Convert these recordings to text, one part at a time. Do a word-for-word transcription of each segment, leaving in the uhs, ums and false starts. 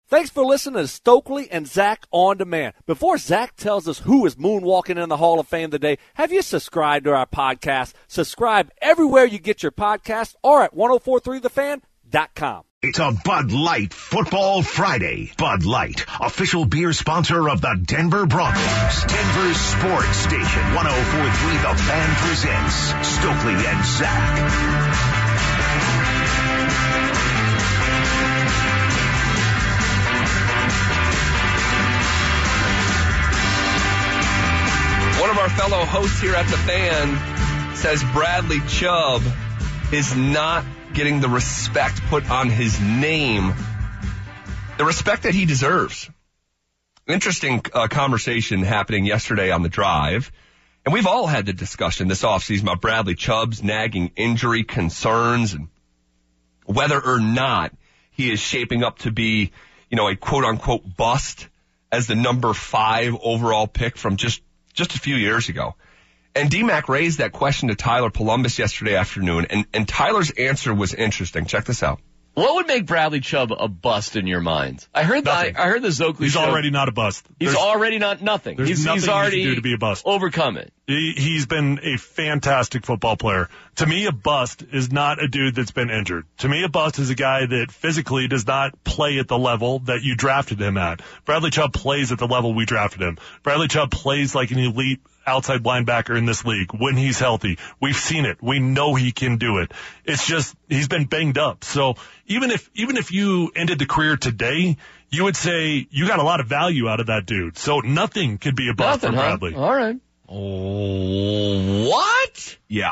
Thanks for listening to Stokely and Zach On Demand. Before Zach tells us who is moonwalking in the Hall of Fame today, have you subscribed to our podcast? Subscribe everywhere you get your podcast or at ten forty-three the fan dot com. It's a Bud Light Football Friday. Bud Light, official beer sponsor of the Denver Broncos. Denver's sports station, ten forty-three The Fan presents Stokely and Zach. One of our fellow hosts here at The Fan says Bradley Chubb is not getting the respect put on his name, the respect that he deserves. Interesting uh, conversation happening yesterday on the drive, and we've all had the discussion this offseason about Bradley Chubb's nagging injury concerns and whether or not he is shaping up to be, you know, a quote-unquote bust as the number five overall pick from just just a few years ago. And D-Mac raised that question to Tyler Columbus yesterday afternoon, and, and Tyler's answer was interesting. Check this out. What would make Bradley Chubb a bust in your mind? I heard that. I, I heard the Zokley He's show. already not a bust. He's There's, already not nothing. There's He's, nothing he's already he can do to be a bust. Overcome it. He, he's been a fantastic football player. To me, a bust is not a dude that's been injured. To me, a bust is a guy that physically does not play at the level that you drafted him at. Bradley Chubb plays at the level we drafted him. Bradley Chubb plays like an elite outside linebacker in this league when he's healthy. We've seen it. We know he can do it. It's just he's been banged up. So even if even if you ended the career today, you would say you got a lot of value out of that dude. So nothing could be a bust Nothing, for huh? Bradley. All right. Oh, what? Yeah.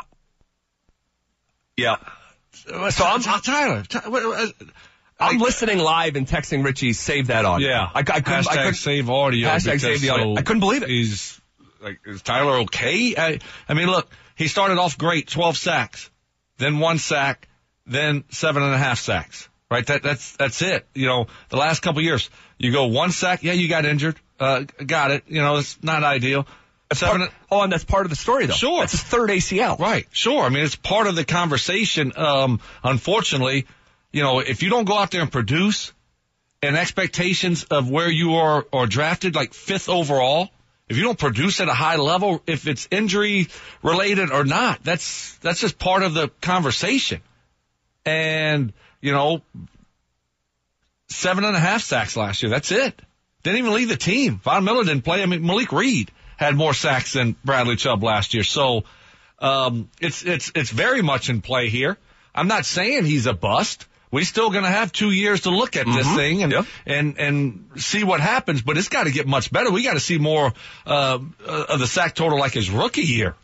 Yeah. So I'm, Tyler, Tyler I'm listening live and texting Richie, save that audio. Yeah. I, I couldn't, Hashtag I couldn't, save audio. Hashtag save the audio. So I couldn't believe it. He's like, is Tyler okay? I, I mean, look, he started off great, twelve sacks, then one sack, then seven and a half sacks. Right? That, that's, that's it. You know, the last couple of years, you go one sack. Yeah, you got injured. Uh, got it. You know, it's not ideal. That's Seven, part, hold on, that's part of the story, though. Sure. That's his third A C L. Right. Sure. I mean, it's part of the conversation. Um, unfortunately, you know, if you don't go out there and produce and expectations of where you are or drafted like fifth overall, if you don't produce at a high level, if it's injury related or not, that's, that's just part of the conversation. And, you know, seven and a half sacks last year. That's it. Didn't even lead the team. Von Miller didn't play. I mean, Malik Reed had more sacks than Bradley Chubb last year. So, um, it's, it's, it's very much in play here. I'm not saying he's a bust. We're still going to have two years to look at this mm-hmm. thing and, yep. and, and see what happens, but it's got to get much better. We got to see more, uh, of the sack total like his rookie year.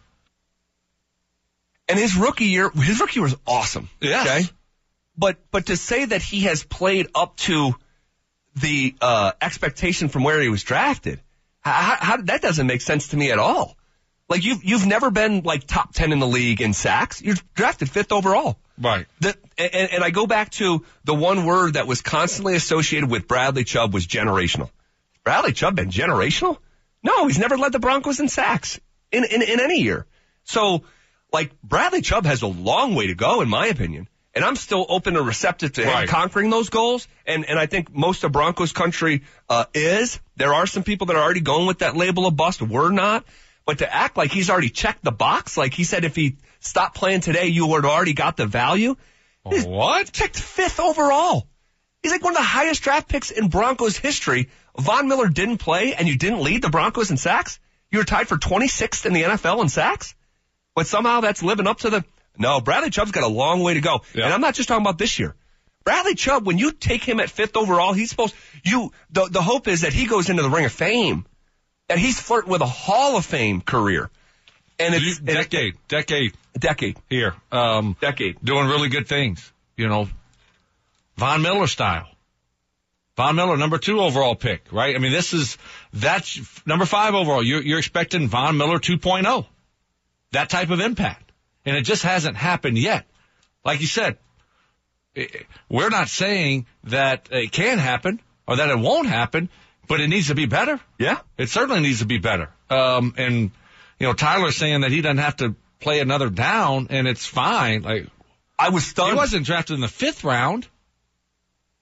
And his rookie year, his rookie year was awesome. Yes. Okay. But, but to say that he has played up to the, uh, expectation from where he was drafted, how, how, that doesn't make sense to me at all. Like you've, you've never been like top ten in the league in sacks. You're drafted fifth overall. Right. The, and, and I go back to the one word that was constantly associated with Bradley Chubb was generational. Bradley Chubb been generational? No, he's never led the Broncos in sacks in, in, in any year. So, like, Bradley Chubb has a long way to go, in my opinion. And I'm still open and receptive to right. him conquering those goals. And, and I think most of Broncos country, uh, is. There are some people that are already going with that label of bust. We're not. But to act like he's already checked the box, like he said if he stopped playing today, you would have already got the value. He's What? Checked fifth overall. He's like one of the highest draft picks in Broncos history. Von Miller didn't play and you didn't lead the Broncos in sacks. You were tied for twenty-sixth in the N F L in sacks. But somehow that's living up to the, no, Bradley Chubb's got a long way to go. Yeah. And I'm not just talking about this year. Bradley Chubb, when you take him at fifth overall, he's supposed, you, the, the hope is that he goes into the Ring of Fame. And he's flirting with a Hall of Fame career. And it's decade, it, decade, decade here, um, decade, doing really good things. You know, Von Miller style. Von Miller, number two overall pick, right? I mean, this is that's number five overall. You're, you're expecting Von Miller two point oh, that type of impact, and it just hasn't happened yet. Like you said, it, we're not saying that it can happen or that it won't happen. But it needs to be better. Yeah. It certainly needs to be better. Um, and, you know, Tyler's saying that he doesn't have to play another down and it's fine. Like, I was stunned. He wasn't drafted in the fifth round.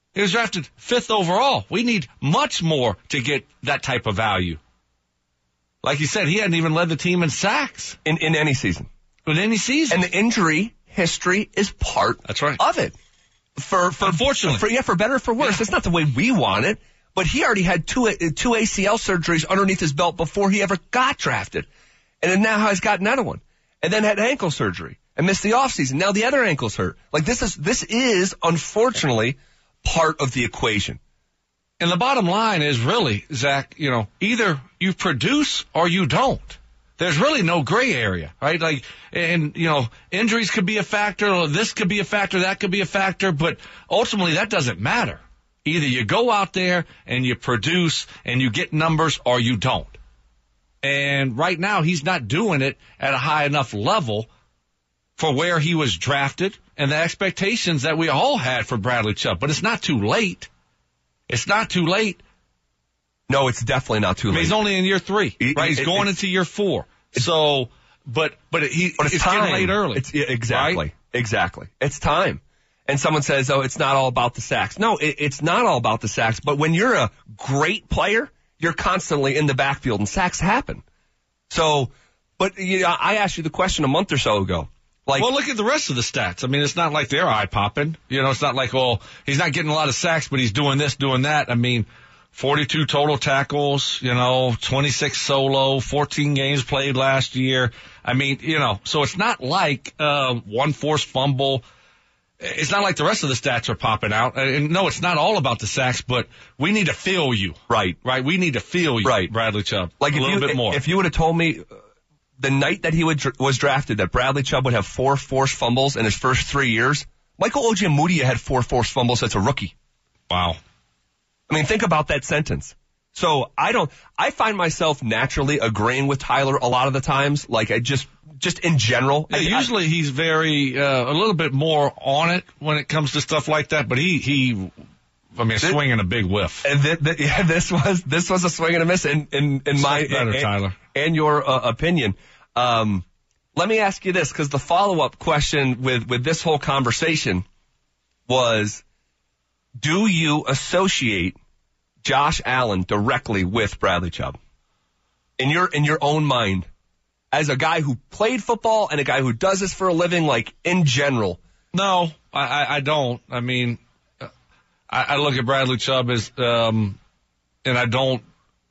He was drafted fifth overall. We need much more to get that type of value. Like you said, he hadn't even led the team in sacks. In, in any season. In any season. And the injury history is part That's right. of it. For, for, Unfortunately. For, yeah, for better or for worse. Yeah. That's not the way we want it. But he already had two, two A C L surgeries underneath his belt before he ever got drafted. And then now he's got another one. And then had ankle surgery and missed the offseason. Now the other ankle's hurt. Like this is, this is unfortunately part of the equation. And the bottom line is really, Zach, you know, either you produce or you don't. There's really no gray area, right? Like, and, you know, injuries could be a factor, or this could be a factor, that could be a factor, but ultimately that doesn't matter. Either you go out there and you produce and you get numbers or you don't. And right now he's not doing it at a high enough level for where he was drafted and the expectations that we all had for Bradley Chubb. But it's not too late. It's not too late. No, it's definitely not too I mean, late. he's only in year three, It- right? He's it- going it- into year four. So, but, but he, But it's, it's time. getting late early. It's, yeah, exactly. Right? Exactly. It's time. And someone says, oh, it's not all about the sacks. No, it, it's not all about the sacks. But when you're a great player, you're constantly in the backfield and sacks happen. So, but you know, I asked you the question a month or so ago. Like, Well, look at the rest of the stats. I mean, it's not like they're eye-popping. You know, it's not like, well, he's not getting a lot of sacks, but he's doing this, doing that. I mean, forty-two total tackles, you know, twenty-six solo, fourteen games played last year. I mean, you know, so it's not like uh, one forced fumble. It's not like the rest of the stats are popping out. And no, it's not all about the sacks, but we need to feel you. right. Right? We need to feel you, Right. Bradley Chubb. Like a if little you, bit more. If you would have told me uh, the night that he would, was drafted that Bradley Chubb would have four forced fumbles in his first three years, Michael Ojemudia had four forced fumbles as a rookie. Wow. I mean, think about that sentence. So I don't, I find myself naturally agreeing with Tyler a lot of the times. Like I just, just in general. Yeah, I, usually he's very, uh, a little bit more on it when it comes to stuff like that, but he, he, I mean, swinging a big whiff. And th- th- yeah, this was, this was a swing and a miss in, in, in my, better, and, Tyler. and your uh, opinion. Um, let me ask you this, because the follow-up question with, with this whole conversation was, do you associate Josh Allen directly with Bradley Chubb? In your, in your own mind, as a guy who played football and a guy who does this for a living, like in general. No, I, I, I don't. I mean, I, I look at Bradley Chubb as, um, and I don't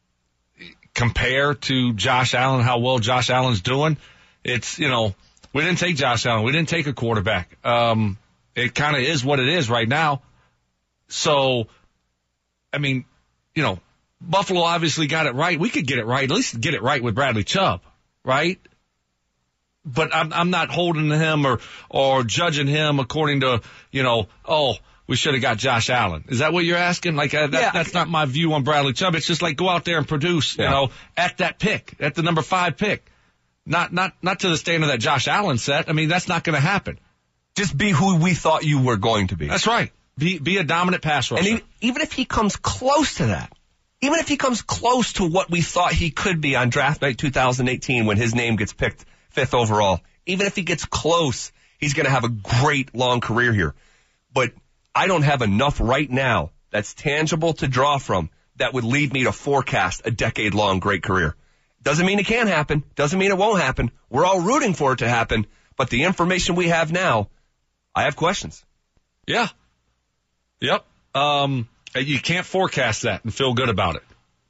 compare to Josh Allen, how well Josh Allen's doing. It's, you know, we didn't take Josh Allen. We didn't take a quarterback. Um, it kind of is what it is right now. So, I mean, you know, Buffalo obviously got it right. We could get it right, at least get it right with Bradley Chubb, right? But I'm, I'm not holding him or, or judging him according to, you know, oh, we should have got Josh Allen. Is that what you're asking? Like, uh, that, Yeah. that's not my view on Bradley Chubb. It's just like go out there and produce, you Yeah. know, at that pick, at the number five pick. Not, not, not to the standard that Josh Allen set. I mean, that's not going to happen. Just be who we thought you were going to be. That's right. Be, be a dominant pass rusher. And he, even if he comes close to that, even if he comes close to what we thought he could be on draft night two thousand eighteen when his name gets picked fifth overall, even if he gets close, he's going to have a great long career here. But I don't have enough right now that's tangible to draw from that would lead me to forecast a decade-long great career. Doesn't mean it can't happen. Doesn't mean it won't happen. We're all rooting for it to happen. But the information we have now, I have questions. Yeah. Yep. Um, you can't forecast that and feel good about it.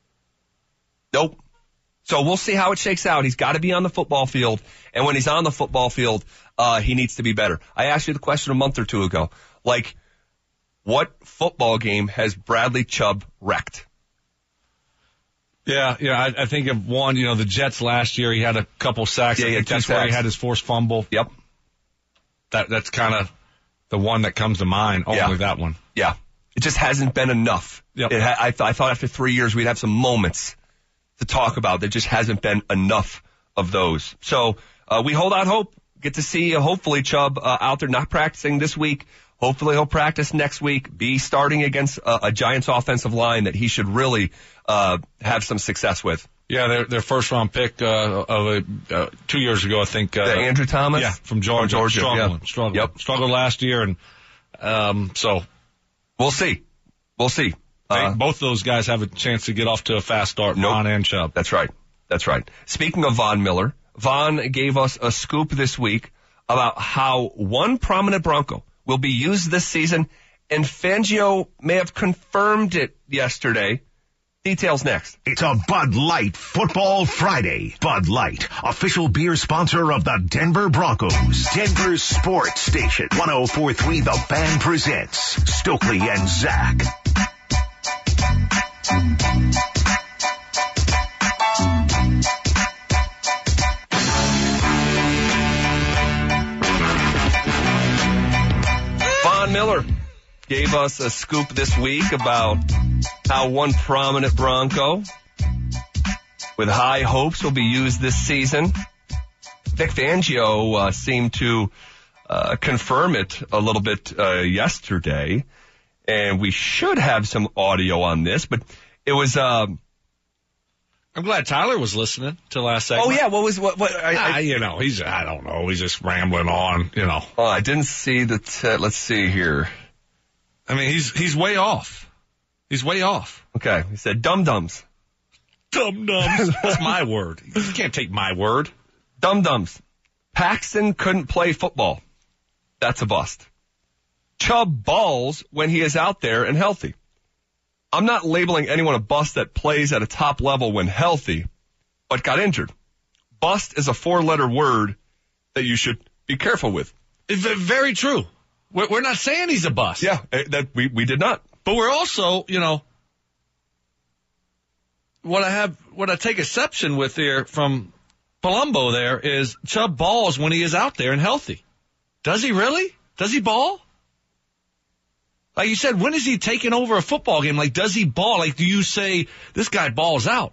Nope. So we'll see how it shakes out. He's got to be on the football field. And when he's on the football field, uh, he needs to be better. I asked you the question a month or two ago. Like, what football game has Bradley Chubb wrecked? Yeah, yeah. I, I think of one, you know, the Jets last year, he had a couple sacks. Yeah, I he had think two that's where he sacks. had his forced fumble. Yep. That That's kind of the one that comes to mind, only Yeah. that one. Yeah. It just hasn't been enough. Yep. It ha- I, th- I thought after three years we'd have some moments to talk about. There just hasn't been enough of those. So uh, we hold out hope. Get to see, uh, hopefully, Chubb uh, out there not practicing this week. Hopefully he'll practice next week, be starting against a, a Giants offensive line that he should really uh, have some success with. Yeah, their their first round pick uh, of a, uh, two years ago, I think. Uh, The Andrew Thomas? Yeah, from Georgia. From Georgia, Struggling, yeah. struggling. Yep. Struggled last year, and um, so We'll see. We'll see. Uh, both those guys have a chance to get off to a fast start, nope. Von and Chubb. That's right. That's right. Speaking of Von Miller, Von gave us a scoop this week about how one prominent Bronco will be used this season, and Fangio may have confirmed it yesterday. Details next. It's a Bud Light Football Friday. Bud Light, official beer sponsor of the Denver Broncos. Denver Sports Station. one oh four point three The Fan presents Stokely and Zach. Von Miller gave us a scoop this week about how one prominent Bronco with high hopes will be used this season. Vic Fangio uh, seemed to uh, confirm it a little bit uh, yesterday, and we should have some audio on this, but it was... Uh, I'm glad Tyler was listening to last segment. Oh, yeah, what was... what? what I, ah, I, you know, he's, I don't know, he's just rambling on, you know. Oh, I didn't see the... T- let's see here. I mean, he's he's way off. He's way off. Okay. He said dum-dums. Dum-dums. That's my word. You can't take my word. Dum-dums. Paxton couldn't play football. That's a bust. Chubb balls when he is out there and healthy. I'm not labeling anyone a bust that plays at a top level when healthy, but got injured. Bust is a four-letter word that you should be careful with. Very true. We're not saying he's a bust. Yeah, that we, we did not. But we're also, you know, what I have, what I take exception with here from Palumbo there is Chubb balls when he is out there and healthy. Does he really? Does he ball? Like you said, when is he taking over a football game? Like, does he ball? Like, do you say, this guy balls out?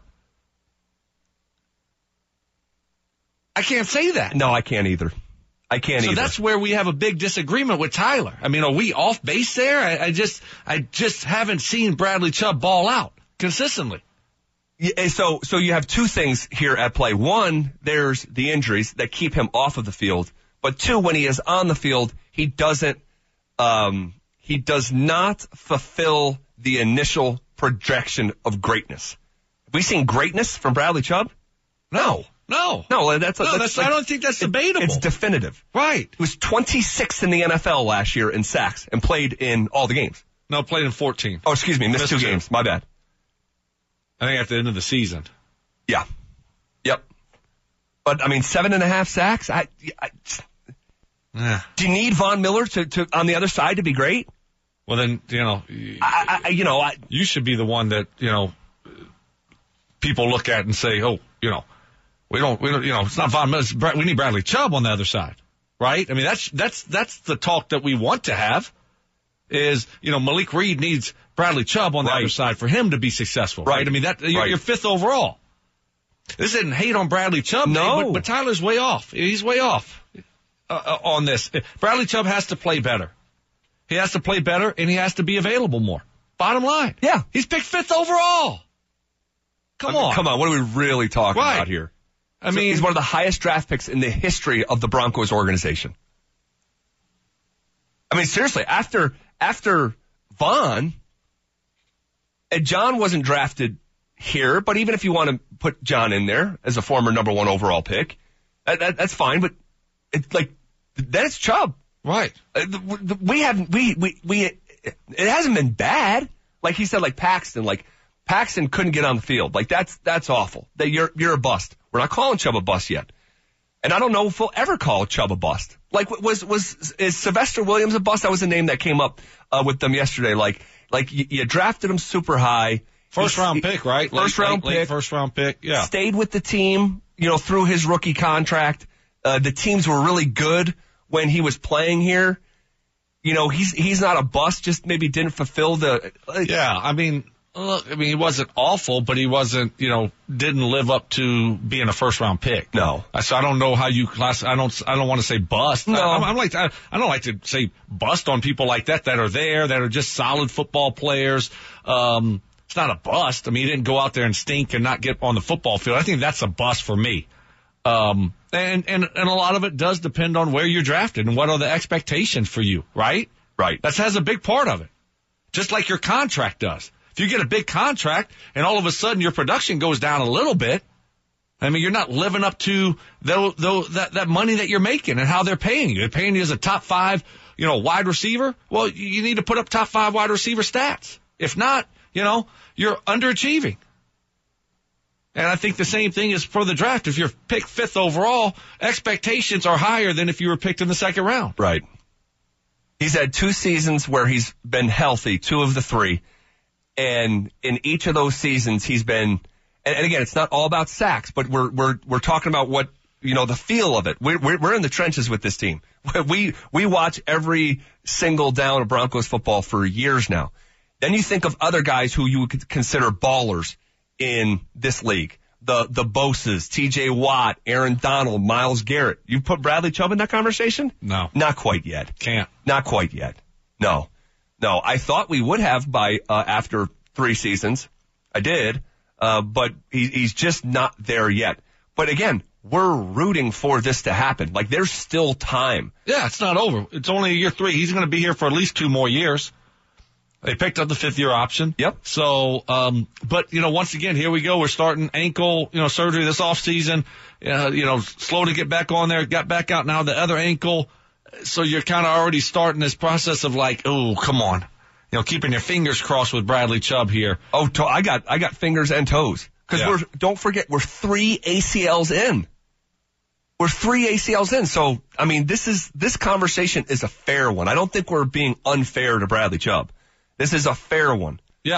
I can't say that. No, I can't either. I can't so either. So that's where we have a big disagreement with Tyler. I mean, are we off base there? I, I just, I just haven't seen Bradley Chubb ball out consistently. Yeah, so, so you have two things here at play. One, there's the injuries that keep him off of the field. But two, when he is on the field, he doesn't, um, he does not fulfill the initial projection of greatness. Have we seen greatness from Bradley Chubb? No. No. No, that's, no, that's, that's like, I don't think that's debatable. It's definitive. Right. He was twenty-sixth in the N F L last year in sacks and played in all the games. No, played in fourteen. Oh, excuse me, missed, missed two, two games. My bad. I think at the end of the season. Yeah. Yep. But, I mean, seven and a half sacks? I, I, yeah. Do you need Von Miller to, to on the other side to be great? Well, then, you know, I, I, you know, I, you should be the one that, you know, people look at and say, oh, you know, we don't, we don't, you know, it's not Von Miller. It's Brad, we need Bradley Chubb on the other side, right? I mean, that's that's that's the talk that we want to have. Is, you know, Malik Reed needs Bradley Chubb on the right. other side for him to be successful, right? right? I mean, that you're, right. you're fifth overall. This isn't hate on Bradley Chubb, no, but, but Tyler's way off. He's way off uh, on this. Bradley Chubb has to play better. He has to play better, and he has to be available more. Bottom line, yeah, he's picked fifth overall. Come I mean, on, come on. What are we really talking right. about here? I so mean, he's one of the highest draft picks in the history of the Broncos organization. I mean, seriously, after after Von, and John wasn't drafted here, but even if you want to put John in there as a former number one overall pick, that, that, that's fine. But it's like then it's Chubb, right? We haven't we we we it hasn't been bad. Like he said, like Paxton, like Paxton couldn't get on the field. Like that's that's awful. That you're you're a bust. We're not calling Chubb a bust yet. And I don't know if we'll ever call Chubb a bust. Like, was, was, is Sylvester Williams a bust? That was a name that came up, uh, with them yesterday. Like, like you, you drafted him super high. First he, round pick, right? First late, round late, pick. Late first round pick, yeah. Stayed with the team, you know, through his rookie contract. Uh, the teams were really good when he was playing here. You know, he's, he's not a bust, just maybe didn't fulfill the, uh, yeah, I mean, look, I mean, he wasn't awful, but he wasn't, you know, didn't live up to being a first round pick. No. So I don't know how you class, I don't, I don't want to say bust. No. I, I'm like, I, I don't like to say bust on people like that, that are there, that are just solid football players. Um, it's not a bust. I mean, he didn't go out there and stink and not get on the football field. I think that's a bust for me. Um, and, and, and a lot of it does depend on where you're drafted and what are the expectations for you, right? Right. That has a big part of it. just like your contract does. If you get a big contract and all of a sudden your production goes down a little bit, I mean, you're not living up to the, the, that, that money that you're making and how they're paying you. They're paying you as a top five, you know, wide receiver. Well, you need to put up top five wide receiver stats. If not, you know, you're underachieving. And I think the same thing is for the draft. If you're picked fifth overall, expectations are higher than if you were picked in the second round. Right. He's had two seasons where he's been healthy, two of the three. And in each of those seasons, he's been, and, and again, it's not all about sacks, but we're, we're, we're talking about what, you know, the feel of it. We're, we're, we're in the trenches with this team. We, we watch every single down of Broncos football for years now. Then you think of other guys who you would consider ballers in this league. The, the Boses, T J Watt, Aaron Donald, Myles Garrett. You put Bradley Chubb in that conversation? No. Not quite yet. Can't. Not quite yet. No. No, I thought we would have by uh, after three seasons. I did, uh, but he, he's just not there yet. But again, we're rooting for this to happen. Like, there's still time. Yeah, it's not over. It's only year three. He's going to be here for at least two more years. They picked up the fifth-year option. Yep. So, um, but, you know, once again, here we go. We're starting ankle, you know, surgery this offseason. Uh, you know, slow to get back on there. Got back out now the other ankle. So you're kind of already starting this process of like, oh, come on. You know, keeping your fingers crossed with Bradley Chubb here. Oh, to- I got I got fingers and toes. Because Yeah. we're don't forget, we're three A C Ls in. We're three A C Ls in. So, I mean, this is this conversation is a fair one. I don't think we're being unfair to Bradley Chubb. This is a fair one. Yeah.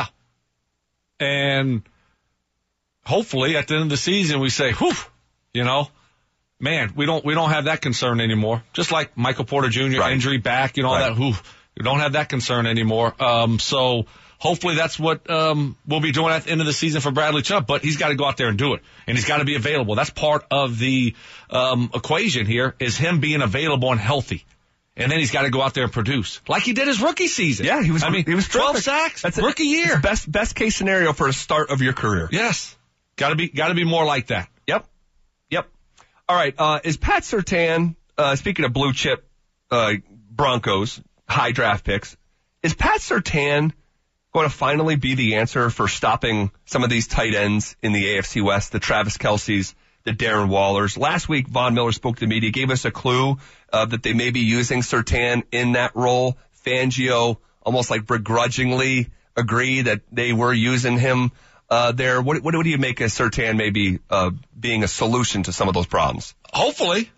And hopefully at the end of the season we say, whew, you know, man, we don't we don't have that concern anymore. Just like Michael Porter Junior Right. injury back, you know, all Right. that, whew, we don't have that concern anymore. Um, so hopefully that's what um, we'll be doing at the end of the season for Bradley Chubb. But he's got to go out there and do it, and he's got to be available. That's part of the um, equation here is him being available and healthy. And then he's got to go out there and produce like he did his rookie season. Yeah, he was. I mean, he was twelve terrific. sacks, That's rookie a, year. it's best best case scenario for a start of your career. Yes, got to be got to be more like that. Yep. Yep. All right. Uh, is Pat Surtain, uh, speaking of blue chip uh, Broncos, high draft picks, is Pat Surtain going to finally be the answer for stopping some of these tight ends in the A F C West, the Travis Kelce's, the Darren Wallers? Last week, Von Miller spoke to the media, gave us a clue uh, that they may be using Surtain in that role. Fangio almost like begrudgingly agreed that they were using him uh, there. What, what, what do you make of Surtain maybe uh, being a solution to some of those problems? Hopefully.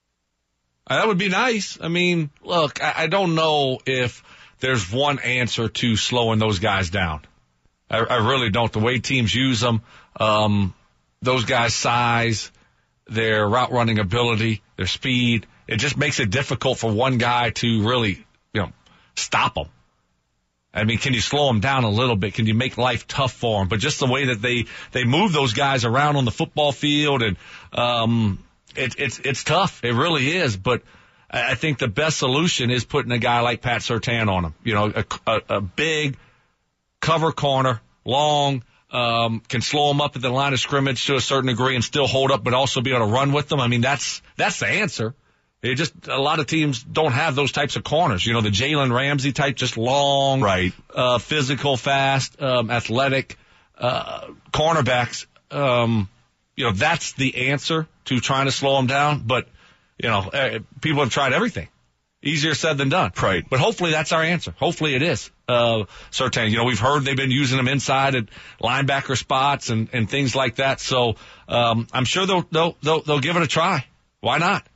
Uh, That would be nice. I mean, look, I, I don't know if there's one answer to slowing those guys down. I, I really don't. The way teams use them, um, those guys' size, their route running ability, their speed, it just makes it difficult for one guy to really, you know, stop them. I mean, can you slow them down a little bit? Can you make life tough for them? But just the way that they, they move those guys around on the football field and, um, it, it's, it's tough. It really is. But I think the best solution is putting a guy like Pat Surtain on him. You know, a, a, a big cover corner, long, um, can slow them up at the line of scrimmage to a certain degree and still hold up, but also be able to run with them. I mean, that's, that's the answer. It just, a lot of teams don't have those types of corners. You know, the Jalen Ramsey type, just long, Right. uh, physical, fast, um, athletic, uh, cornerbacks. Um, you know, that's the answer to trying to slow them down. But, you know, uh, people have tried everything. Easier said than done. Right. But hopefully that's our answer. Hopefully it is. Uh, Surtain, you know, we've heard they've been using them inside at linebacker spots and, and things like that. So, um, I'm sure they'll, they'll, they'll, they'll give it a try. Why not?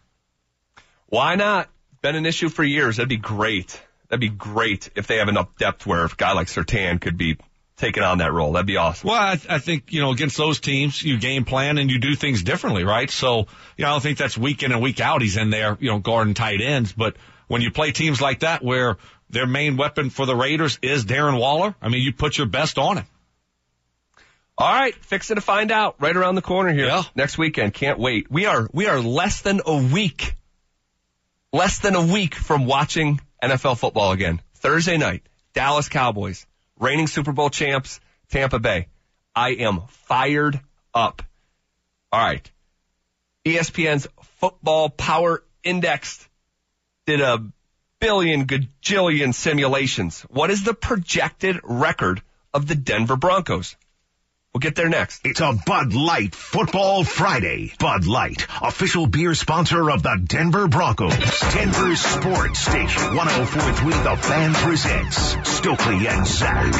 Why not? Been an issue for years. That'd be great. That'd be great if they have enough depth where a guy like Surtain could be taking on that role. That'd be awesome. Well, I, I think, you know, against those teams, you game plan and you do things differently, right? So, you know, I don't think that's week in and week out he's in there, you know, guarding tight ends. But when you play teams like that where their main weapon for the Raiders is Darren Waller, I mean, you put your best on him. All right, fixing to find out right around the corner here Yeah. next weekend. Can't wait. We are we are less than a week, less than a week from watching N F L football again. Thursday night, Dallas Cowboys, reigning Super Bowl champs, Tampa Bay. I am fired up. All right, E S P N's Football Power Index did a billion gajillion simulations. What is the projected record of the Denver Broncos? We'll get there next. It's a Bud Light Football Friday. Bud Light, official beer sponsor of the Denver Broncos. Denver Sports Station one oh four point three The Fan presents Stokely and Zach.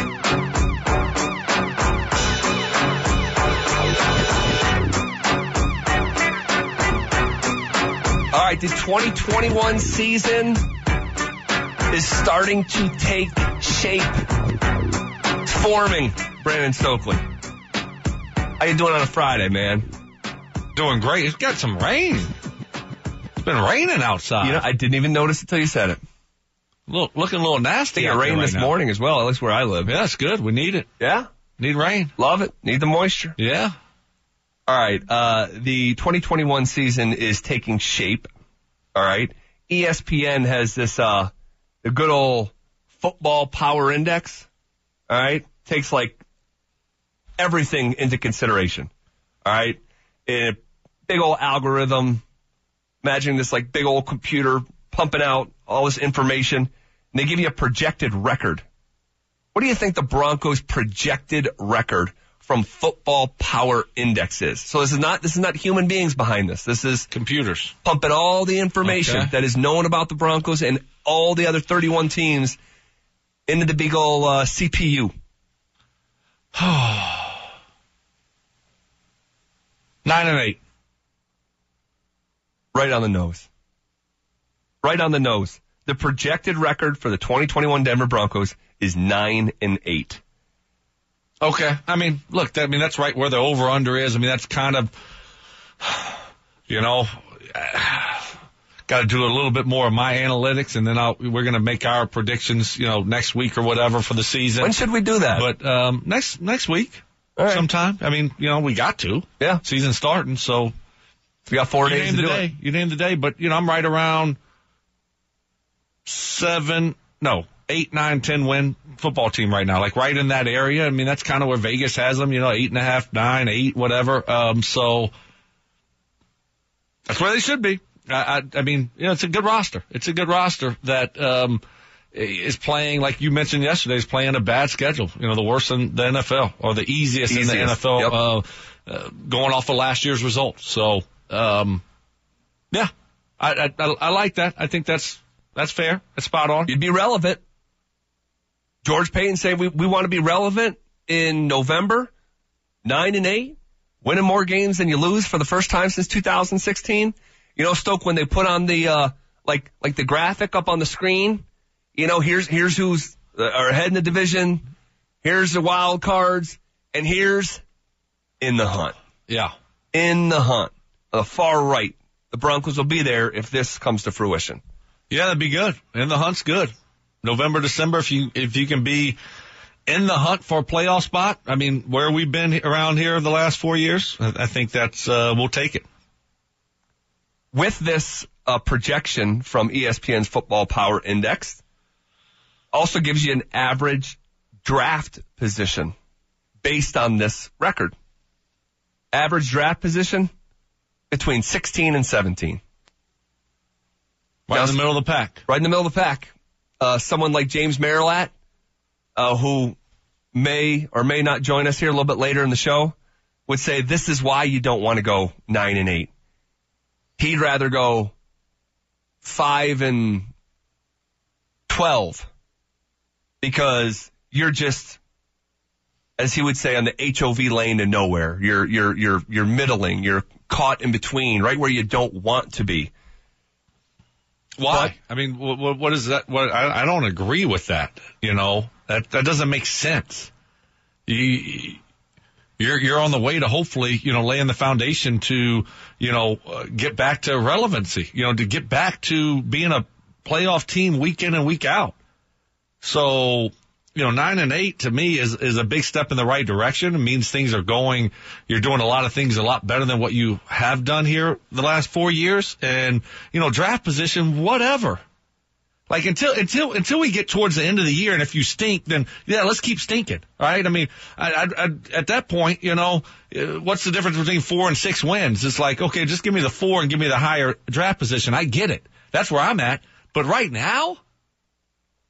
All right, the twenty twenty-one season is starting to take shape. It's forming, Brandon Stokely. How you doing on a Friday, man? Doing great. It's got some rain. It's been raining outside. You know, I didn't even notice until you said it. Look, looking a little nasty. It rained right this now. morning as well, at least where I live. Yeah, it's good. We need it. Yeah? Need rain. Love it. Need the moisture. Yeah. All right. Uh, the twenty twenty-one season is taking shape. All right. E S P N has this, uh, the good old football power index. All right. Takes like everything into consideration. All right. In a big old algorithm. Imagine this like big old computer pumping out all this information. And they give you a projected record. What do you think the Broncos' projected record from Football Power Index is? So this is not this is not human beings behind this. This is computers pumping all the information okay. that is known about the Broncos and all the other thirty-one teams into the big old uh, C P U. Nine and eight. Right on the nose. Right on the nose. The projected record for the twenty twenty-one Denver Broncos is nine and eight. Okay. I mean, look, I mean, that's right where the over-under is. I mean, that's kind of, you know, got to do a little bit more of my analytics, and then I'll, we're going to make our predictions, you know, next week or whatever for the season. When should we do that? But um, next next week, All right. sometime. I mean, you know, we got to. Yeah. Season starting, so. We got four you days named to the do day. it. You named the day, but, you know, I'm right around seven, no, eight, nine, ten win football team right now, like right in that area. I mean, that's kind of where Vegas has them, you know, eight and a half, nine, eight, whatever. Um, so that's where they should be. I, I, I mean, you know, it's a good roster. It's a good roster that, um, is playing, like you mentioned yesterday, is playing a bad schedule. You know, the worst in the N F L or the easiest, easiest. in the N F L, yep. uh, uh, going off of last year's results. So, um, yeah, I, I, I like that. I think that's, that's fair. That's spot on. You'd be relevant. George Payton said we, we want to be relevant in November, nine and eight, winning more games than you lose for the first time since two thousand sixteen. You know, Stoke, when they put on the, uh, like, like the graphic up on the screen, you know, here's, here's who's uh, are ahead in the division. Here's the wild cards, and here's in the hunt. Yeah. In the hunt. The far right. The Broncos will be there if this comes to fruition. Yeah, that'd be good. In the hunt's good. November, December, if you if you can be in the hunt for a playoff spot, I mean, where we've been around here the last four years, I think that's uh, we'll take it. With this uh, projection from E S P N's Football Power Index, also gives you an average draft position based on this record. Average draft position between sixteen and seventeen. Right in the middle of the pack. Right in the middle of the pack. Uh, someone like James Marilat, uh, who may or may not join us here a little bit later in the show, would say this is why you don't want to go nine and eight. He'd rather go five and twelve because you're just, as he would say, on the H O V lane to nowhere. You're you're you're you're middling. You're caught in between, right where you don't want to be. Why? But, I mean, what, what is that? What, I, I don't agree with that. You know, that that doesn't make sense. You, you're you're on the way to hopefully, you know, laying the foundation to, you know, uh, get back to relevancy. You know, to get back to being a playoff team week in and week out. So, you know, nine and eight to me is, is a big step in the right direction. It means things are going, you're doing a lot of things a lot better than what you have done here the last four years. And, you know, draft position, whatever. Like until, until, until we get towards the end of the year, and if you stink, then yeah, let's keep stinking. Right? I mean, I, I, I, at that point, you know, what's the difference between four and six wins? It's like, okay, just give me the four and give me the higher draft position. I get it. That's where I'm at. But right now,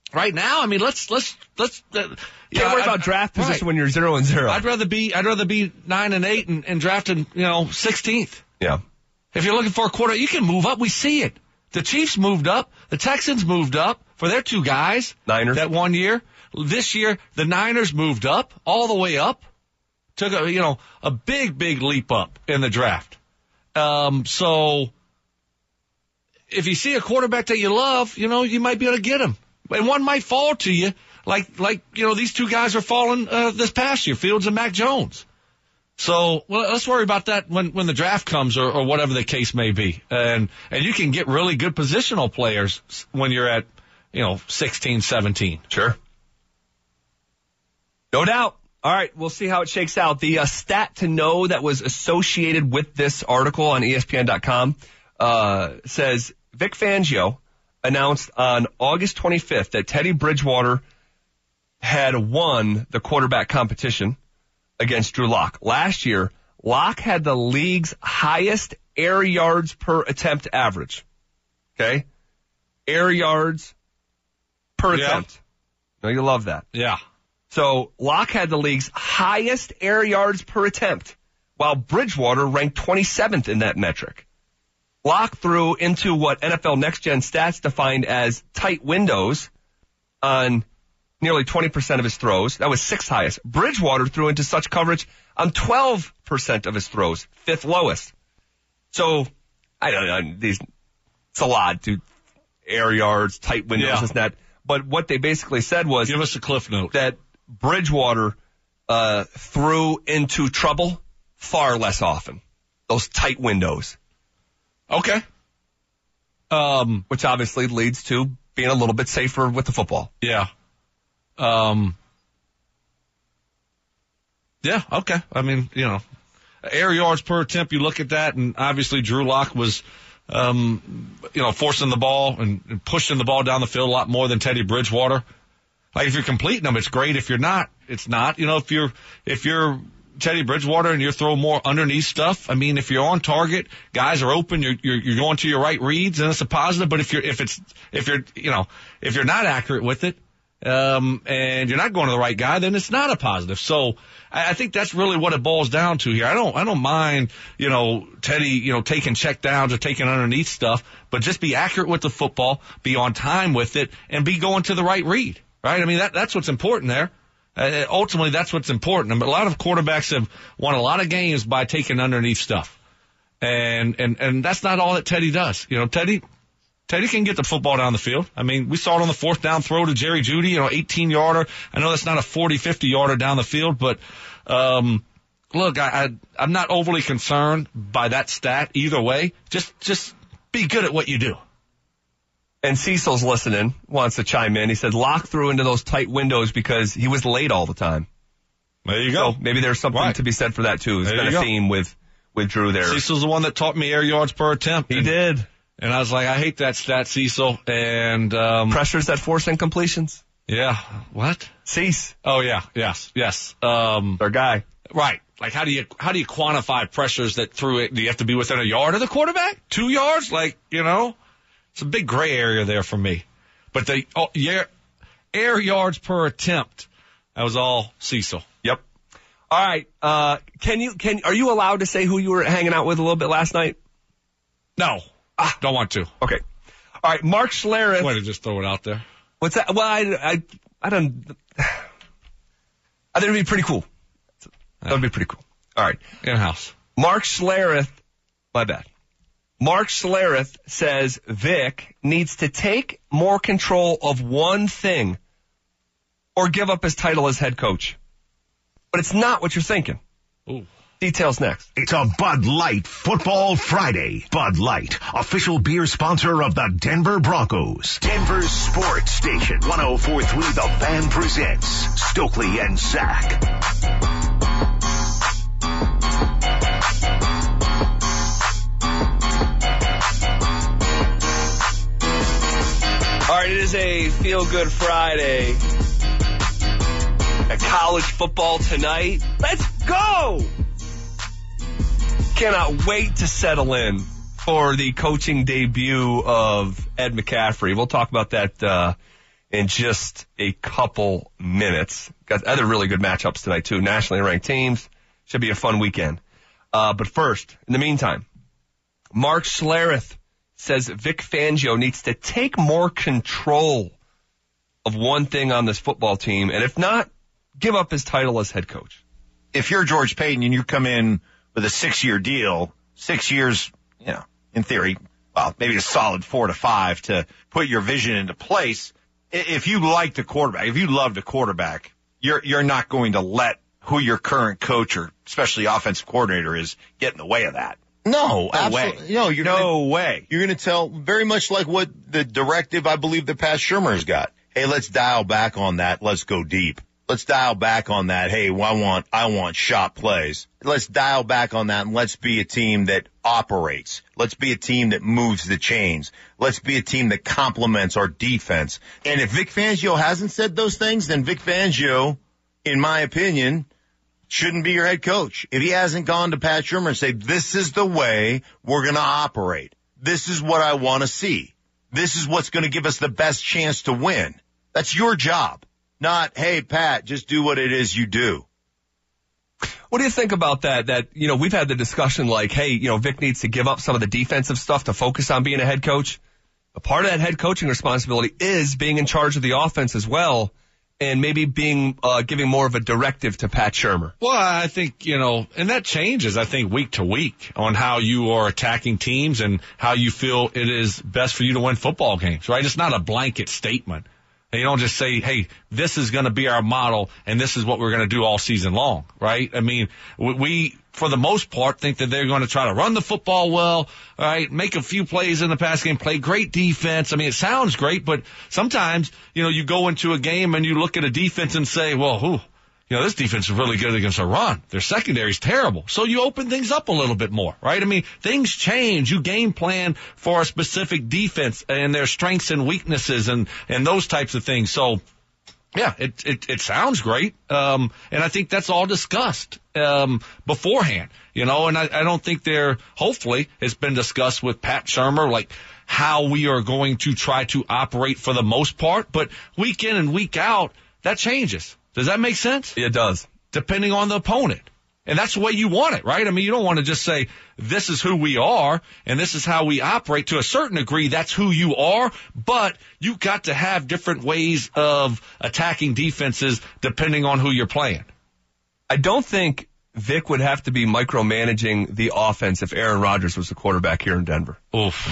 right now, I mean, let's let's let's. Uh, You can't worry about draft position right. when you're zero and zero. I'd rather be I'd rather be nine and eight and, and drafted, you know, sixteenth. Yeah. If you're looking for a quarter, you can move up. We see it. The Chiefs moved up. The Texans moved up for their two guys. Niners. That one year. This year, the Niners moved up, all the way up. Took a, you know, a big, big leap up in the draft. Um, so if you see a quarterback that you love, you know, you might be able to get him. And one might fall to you, like, like you know, these two guys are falling uh, this past year, Fields and Mac Jones. So, well, let's worry about that when, when the draft comes or, or whatever the case may be. And, and you can get really good positional players when you're at, you know, sixteen, seventeen. Sure. No doubt. All right, we'll see how it shakes out. The uh, stat to know that was associated with this article on E S P N dot com uh, says Vic Fangio announced on August twenty-fifth that Teddy Bridgewater had won the quarterback competition against Drew Lock. Last year, Lock had the league's highest air yards per attempt average. Okay? Air yards per yeah. attempt. No, you love that. Yeah. So Lock had the league's highest air yards per attempt, while Bridgewater ranked twenty-seventh in that metric. Lock threw into what N F L Next Gen Stats defined as tight windows on nearly twenty percent of his throws. That was sixth highest. Bridgewater threw into such coverage on twelve percent of his throws, fifth lowest. So, I don't know, these, it's a lot, dude. Air yards, tight windows, yeah. this and that. But what they basically said was, give us a cliff note. That Bridgewater uh, threw into trouble far less often. Those tight windows. Okay. Um, Which obviously leads to being a little bit safer with the football. Yeah. Um, yeah, okay. I mean, you know, air yards per attempt, you look at that, and obviously Drew Lock was, um, you know, forcing the ball and, and pushing the ball down the field a lot more than Teddy Bridgewater. Like, if you're completing them, it's great. If you're not, it's not. You know, if you're, if you're Teddy Bridgewater and you're throwing more underneath stuff, I mean, if you're on target, guys are open, you're, you're, you're going to your right reads, and it's a positive. But if you're, if it's, if you're, you know, if you're not accurate with it, um, and you're not going to the right guy, then it's not a positive. So I, I think that's really what it boils down to here. I don't, I don't mind, you know, Teddy, you know, taking check downs or taking underneath stuff, but just be accurate with the football, be on time with it, and be going to the right read. Right? I mean, that, that's what's important there. Uh, ultimately, that's what's important. But a lot of quarterbacks have won a lot of games by taking underneath stuff. And, and, and that's not all that Teddy does. You know, Teddy, Teddy can get the football down the field. I mean, we saw it on the fourth down throw to Jerry Jeudy, you know, eighteen yarder. I know that's not a forty, fifty yarder down the field, but, um, look, I, I, I'm not overly concerned by that stat either way. Just, just be good at what you do. And Cecil's listening, wants to chime in. He said Lock threw into those tight windows because he was late all the time. There you go. So maybe there's something right. to be said for that, too. It's there been a go. theme with, with Drew there. Cecil's the one that taught me air yards per attempt. He and, did. And I was like, I hate that stat, Cecil. And um, pressures that force incompletions. Yeah. What? Cease. Oh, yeah. Yes. Yes. Um, Our guy. Right. Like, how do you how do you quantify pressures that through it? Do you have to be within a yard of the quarterback? Two yards? Like, you know, it's a big gray area there for me. But the oh, yeah, air yards per attempt, that was all Cecil. Yep. All right. Uh, can you can are you allowed to say who you were hanging out with a little bit last night? No. Ah, don't want to. Okay. All right. Mark Schlereth. Way to just throw it out there. What's that? Well, I I I don't. I think it'd be pretty cool. That'd be pretty cool. All right. In-house. Mark Schlereth. My bad. Mark Schlereth says Vic needs to take more control of one thing or give up his title as head coach. But it's not what you're thinking. Ooh. Details next. It's a Bud Light Football Friday. Bud Light, official beer sponsor of the Denver Broncos. Denver's sports station, one oh four point three The Fan presents Stokely and Zach. All right, it is a feel-good Friday. At college football tonight. Let's go! Cannot wait to settle in for the coaching debut of Ed McCaffrey. We'll talk about that uh, in just a couple minutes. Got other really good matchups tonight, too. Nationally ranked teams. Should be a fun weekend. Uh, but first, in the meantime, Mark Schlereth says Vic Fangio needs to take more control of one thing on this football team, and if not, give up his title as head coach. If you're George Payton and you come in with a six-year deal, six years, you know, in theory, well, maybe a solid four to five to put your vision into place. If you like the quarterback, if you love the quarterback, you're you're not going to let who your current coach or especially offensive coordinator is get in the way of that. No, No absolutely. way. No, you're No gonna, way. You're going to tell very much like what the directive I believe that Pat Shurmur's got. Hey, let's dial back on that. Let's go deep. Let's dial back on that. Hey, well, I want, I want shot plays. Let's dial back on that and let's be a team that operates. Let's be a team that moves the chains. Let's be a team that complements our defense. And if Vic Fangio hasn't said those things, then Vic Fangio, in my opinion, shouldn't be your head coach. If he hasn't gone to Pat Shurmur and said, this is the way we're going to operate. This is what I want to see. This is what's going to give us the best chance to win. That's your job. Not, hey, Pat, just do what it is you do. What do you think about that? That, you know, we've had the discussion like, hey, you know, Vic needs to give up some of the defensive stuff to focus on being a head coach. A part of that head coaching responsibility is being in charge of the offense as well, and maybe being uh, giving more of a directive to Pat Shurmur. Well, I think, you know, and that changes, I think, week to week on how you are attacking teams and how you feel it is best for you to win football games, right? It's not a blanket statement. And you don't just say, hey, this is going to be our model and this is what we're going to do all season long, right? I mean, we, for the most part, think that they're going to try to run the football well, all right, make a few plays in the pass game, play great defense. I mean, it sounds great, but sometimes, you know, you go into a game and you look at a defense and say, well, who, you know, this defense is really good against a run. Their secondary is terrible. So you open things up a little bit more, right? I mean, things change. You game plan for a specific defense and their strengths and weaknesses and, and those types of things. So, yeah, it, it, it sounds great. Um, and I think that's all discussed, um, beforehand, you know, and I, I don't think there, hopefully, it's been discussed with Pat Shurmur, like how we are going to try to operate for the most part. But week in and week out, that changes. Does that make sense? It does. Depending on the opponent. And that's the way you want it, right? I mean, you don't want to just say, this is who we are, and this is how we operate. To a certain degree, that's who you are, but you got to have different ways of attacking defenses depending on who you're playing. I don't think Vic would have to be micromanaging the offense if Aaron Rodgers was the quarterback here in Denver. Oof.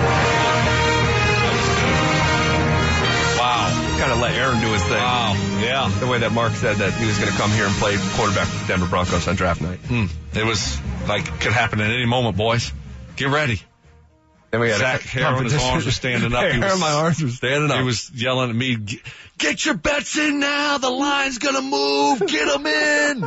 Kind of let Aaron do his thing. Wow. Yeah. The way that Mark said that he was going to come here and play quarterback for the Denver Broncos on draft night. Hmm. It was like, could happen at any moment, boys. Get ready. And we had Zach Harrell, his arms were standing up. He was, my arms were standing up. He was yelling at me, get your bets in now. The line's going to move. Get them in.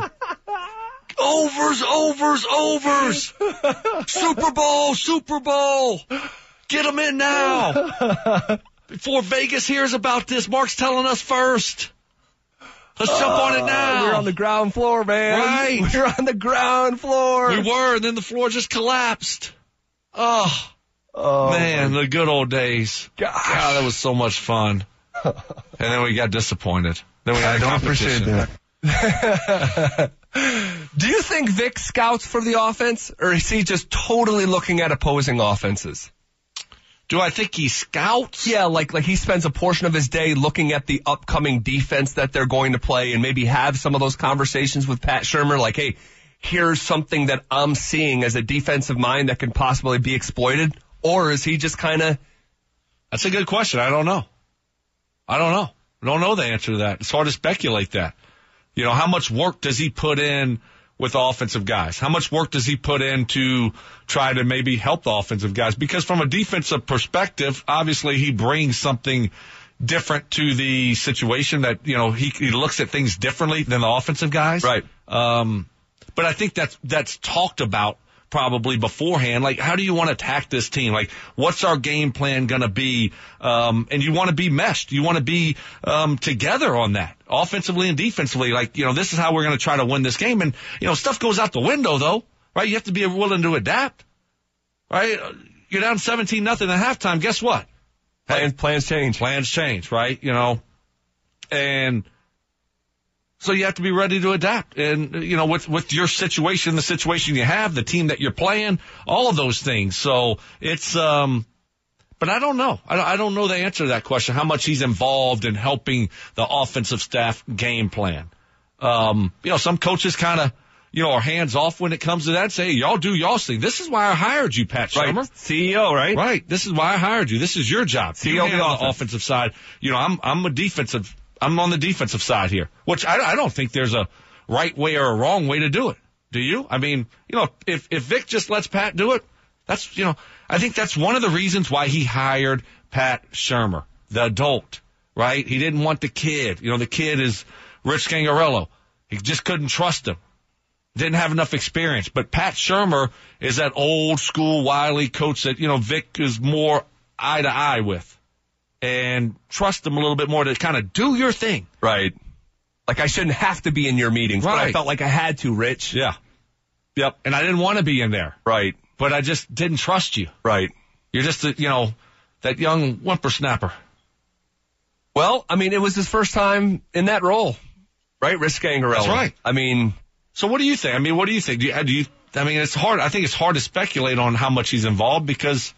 Overs, overs, overs. Super Bowl, Super Bowl. Get them in now. Before Vegas hears about this, Mark's telling us first. Let's uh, jump on it now. We're on the ground floor, man. Right. We're on the ground floor. We were, and then the floor just collapsed. Oh, oh man, the good old days. Gosh. God, that was so much fun. And then we got disappointed. Then we had I a competition. Don't appreciate that. Do you think Vic scouts for the offense, or is he just totally looking at opposing offenses? Do I think he scouts? Yeah, like like he spends a portion of his day looking at the upcoming defense that they're going to play and maybe have some of those conversations with Pat Shurmur, like, hey, here's something that I'm seeing as a defensive mind that can possibly be exploited? Or is he just kind of... That's a good question. I don't know. I don't know. I don't know the answer to that. It's hard to speculate that. You know, how much work does he put in with offensive guys? How much work does he put in to try to maybe help the offensive guys? Because from a defensive perspective, obviously he brings something different to the situation that, you know, he, he looks at things differently than the offensive guys. Right. Um, but I think that's, that's talked about probably beforehand. Like, how do you want to attack this team? Like, what's our game plan going to be? Um, and you want to be meshed. You want to be, um, together on that, offensively and defensively. Like, you know, this is how we're going to try to win this game. And, you know, stuff goes out the window though, right? You have to be willing to adapt, right? You're down seventeen nothing at halftime. Guess what? Plans, plans change. Plans change, right? You know, and so you have to be ready to adapt. And, you know, with, with your situation, the situation you have, the team that you're playing, all of those things. So it's, um, but I don't know. I don't, I don't know the answer to that question, how much he's involved in helping the offensive staff game plan. Um, you know, some coaches kind of, you know, are hands off when it comes to that. Say, hey, y'all do y'all's thing. This is why I hired you, Pat Shurmur. Right. C E O, right? Right. This is why I hired you. This is your job. C E O you of the on offense. the offensive side. You know, I'm, I'm a defensive, I'm on the defensive side here, which I, I don't think there's a right way or a wrong way to do it. Do you? I mean, you know, if, if Vic just lets Pat do it, that's, you know, I think that's one of the reasons why he hired Pat Shurmur, the adult, right? He didn't want the kid. You know, the kid is Rich Scangarello. He just couldn't trust him. Didn't have enough experience. But Pat Shurmur is that old school wily coach that, you know, Vic is more eye to eye with. And trust him a little bit more to kind of do your thing. Right. Like I shouldn't have to be in your meetings, Right. but I felt like I had to, Rich. Yeah. Yep. And I didn't want to be in there. Right. But I just didn't trust you. Right. You're just, a, you know, that young whippersnapper. Well, I mean, it was his first time in that role, right? Rich Scangarello. That's right. I mean, So what do you think? I mean, what do you think? Do you, do you, I mean, it's hard. I think it's hard to speculate on how much he's involved because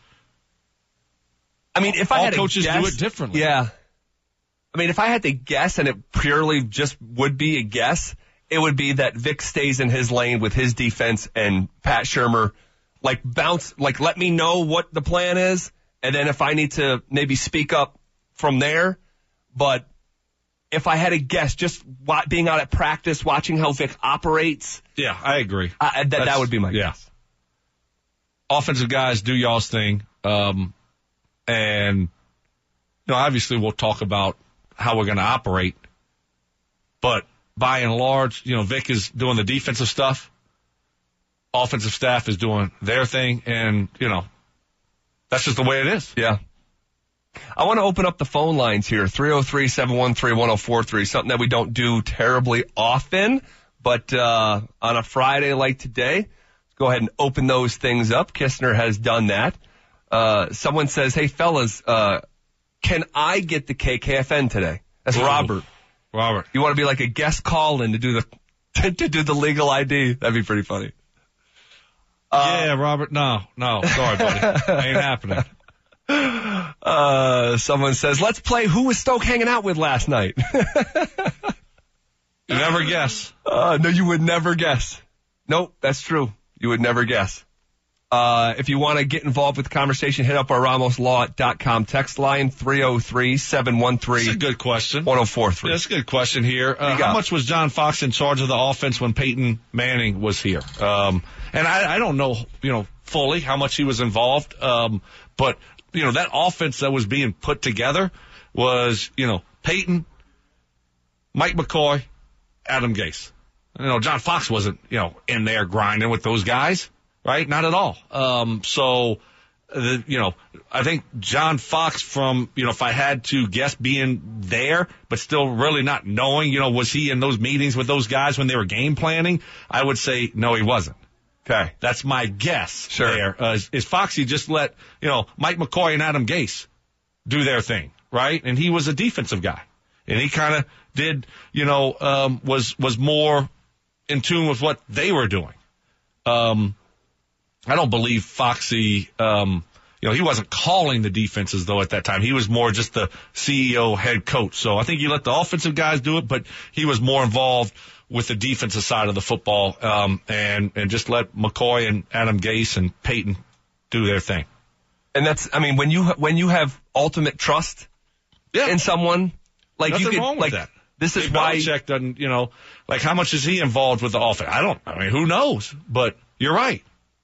I mean, if I all had coaches to guess, do it differently. Yeah. I mean, if I had to guess, and it purely just would be a guess, it would be that Vic stays in his lane with his defense and Pat Shurmur, like bounce, like let me know what the plan is, and then if I need to maybe speak up from there. But if I had to guess, just wa- being out at practice, watching how Vic operates, Yeah, I agree. I, that that That's- would be my yeah. guess. Offensive guys, do y'all's thing. Um, and, you know, obviously we'll talk about how we're going to operate. But by and large, you know, Vic is doing the defensive stuff. Offensive staff is doing their thing. And, you know, that's just the way it is. Yeah. I want to open up the phone lines here, three oh three, seven one three, one oh four three, something that we don't do terribly often, but uh on a Friday like today, let's go ahead and open those things up. Kistner has done that. Uh Someone says, hey, fellas, uh can I get the K K F N today? That's Ooh. Robert. Robert. You want to be like a guest call-in to do the to do the legal I D? That'd be pretty funny. Uh, yeah, Robert. No, no. Sorry, buddy. Ain't happening. Uh, someone says, let's play Who Was Stoke Hanging Out With Last Night? You never guess. Uh, no, you would never guess. Nope, that's true. You would never guess. Uh, if you want to get involved with the conversation, hit up our Ramos Law dot com text line, three oh three, seven one three, That's a good question. one oh four three. Yeah, that's a good question here. Uh, you how got? much was John Fox in charge of the offense when Peyton Manning was here? Um, and I, I don't know, you know, fully how much he was involved. Um, but, you know, that offense that was being put together was, you know, Peyton, Mike McCoy, Adam Gase. You know, John Fox wasn't, you know, in there grinding with those guys, right? Not at all. Um, so, the, you know, I think John Fox from, you know, if I had to guess being there, but still really not knowing, you know, was he in those meetings with those guys when they were game planning? I would say, no, he wasn't. Okay. That's my guess. Sure. There uh, is, is Foxy just let, you know, Mike McCoy and Adam Gase do their thing, right? And he was a defensive guy. And he kind of did, you know, um, was, was more in tune with what they were doing. Um, I don't believe Foxy, um, you know, he wasn't calling the defenses though at that time. He was more just the C E O head coach. So I think he let the offensive guys do it, but he was more involved with the defensive side of the football, um, and, and just let McCoy and Adam Gase and Peyton do their thing. And that's, I mean, when you, when you have ultimate trust Yeah. in someone, like Nothing you could, wrong with like, that. this is Dave why, Belichick doesn't, you know, like how much is he involved with the offense? I don't, I mean, who knows? But you're right.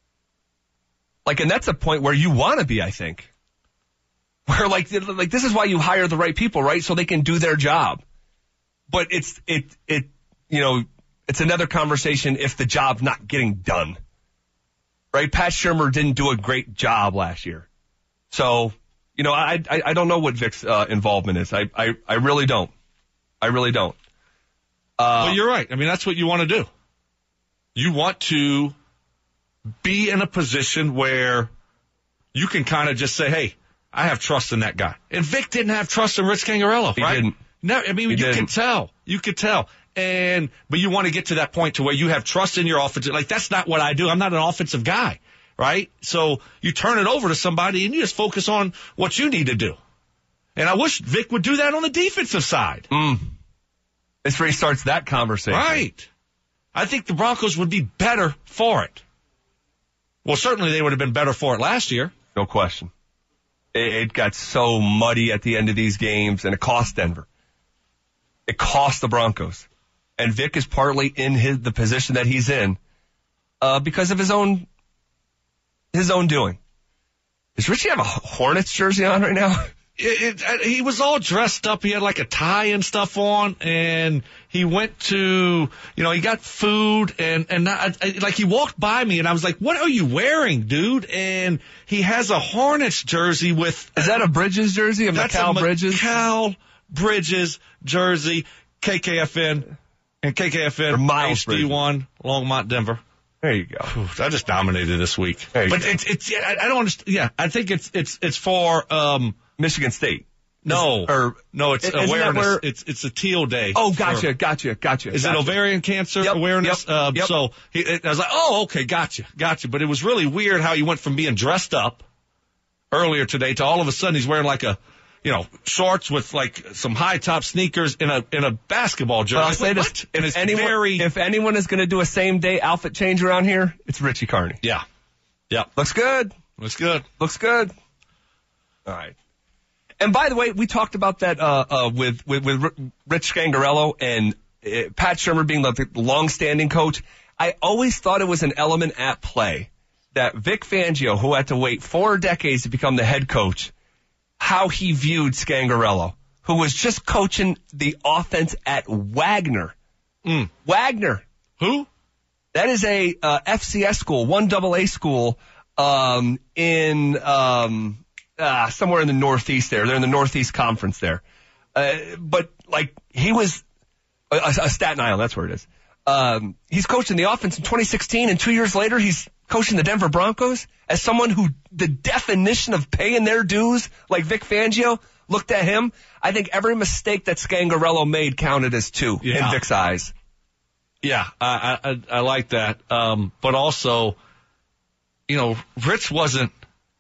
like, and that's a point where you want to be, I think. Where like, like this is why you hire the right people, right? So they can do their job. But it's, it, it, you know, it's another conversation if the job's not getting done. Right? Pat Shurmur didn't do a great job last year. So, you know, I, I, I don't know what Vic's, uh, involvement is. I, I, I really don't. I really don't. Uh, But you're right. I mean, that's what you want to do. You want to be in a position where you can kind of just say, hey, I have trust in that guy. And Vic didn't have trust in Rich Scangarello, He right? didn't. No, I mean, He you didn't. can tell. You could tell. And, but you want to get to that point to where you have trust in your offensive. Like, that's not what I do. I'm not an offensive guy, right? So you turn it over to somebody and you just focus on what you need to do. And I wish Vic would do that on the defensive side. Mm. This restarts that conversation. Right. I think the Broncos would be better for it. Well, certainly they would have been better for it last year. No question. It, it got so muddy at the end of these games, and it cost Denver. It cost the Broncos. And Vic is partly in his the position that he's in uh, because of his own his own doing. Does Richie have a Hornets jersey on right now? It, it, he was all dressed up. He had like a tie and stuff on, and he went to, you know, he got food, and and I, I, like he walked by me, and I was like, "What are you wearing, dude?" And he has a Hornets jersey with. Is that a Bridges jersey? A That's Mikal a Bridges? Mikal Bridges jersey, K K F N, and K K F N Or Miles H D one, Longmont, Denver. There you go. Oof, I just dominated this week. There you But go. it's it's yeah, I, I don't understand. Yeah, I think it's it's it's for um. Michigan State. No, Is- or no, it's isn't that awareness. where- It's it's a teal day. Oh, for- gotcha, gotcha, gotcha. Is gotcha. it ovarian cancer Yep, awareness? yep, uh, yep. So he, it, I was like, oh, okay, gotcha, gotcha. But it was really weird how he went from being dressed up earlier today to all of a sudden he's wearing like a, you know, shorts with like some high top sneakers in a in a basketball jersey. But I'll Like, say what? this: And if it's anyone, very if anyone is going to do a same day outfit change around here, it's Richie Carney. yeah, yeah, Looks good. that's good. Looks good. All right. And by the way, we talked about that uh, uh, with, with with Rich Scangarello and uh, Pat Shurmur being the, the long-standing coach. I always thought it was an element at play that Vic Fangio, who had to wait four decades to become the head coach, how he viewed Scangarello, who was just coaching the offense at Wagner. Mm. Wagner. Who? That is a uh, F C S school, one double A school um, in um, uh, somewhere in the Northeast there. They're in the Northeast Conference there. Uh, but, like, he was uh, – uh, Staten Island, that's where it is. Um, he's coaching the offense in twenty sixteen, and two years later he's coaching the Denver Broncos as someone who the definition of paying their dues, like Vic Fangio, looked at him. I think every mistake that Scangarello made counted as two Yeah. in Vic's eyes. Yeah, I, I, I like that. Um, but also, you know, Rich wasn't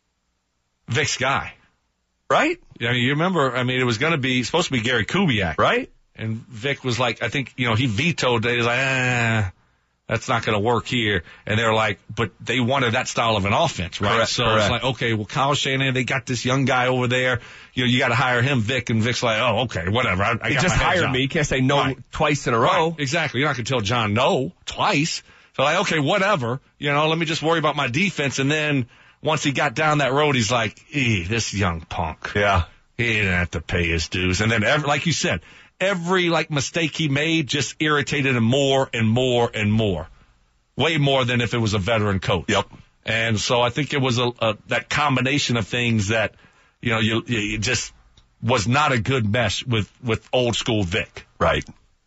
Vic's guy, Right? I mean, you remember, I mean, it was going to be, supposed to be Gary Kubiak. Right? And Vic was like, I think, you know, he vetoed it. He was like, ah, that's not going to work here. And they're like, but they wanted that style of an offense, right? Correct, so correct. it's like, okay, well, Kyle Shanahan, they got this young guy over there. You know, you got to hire him, Vic. And Vic's like, oh, okay, whatever. I, I He got just my head hired job. me. You can't say no Right. twice in a row. Right, exactly. You're not going to tell John no twice. So like, okay, whatever. You know, let me just worry about my defense. And then once he got down that road, he's like, eh, this young punk. Yeah. He didn't have to pay his dues. And then, every, like you said, every like mistake he made just irritated him more and more and more. Way more than if it was a veteran coach. Yep. And so I think it was a, a that combination of things that, you know, you, you just was not a good mesh with, with old school Vic. Right.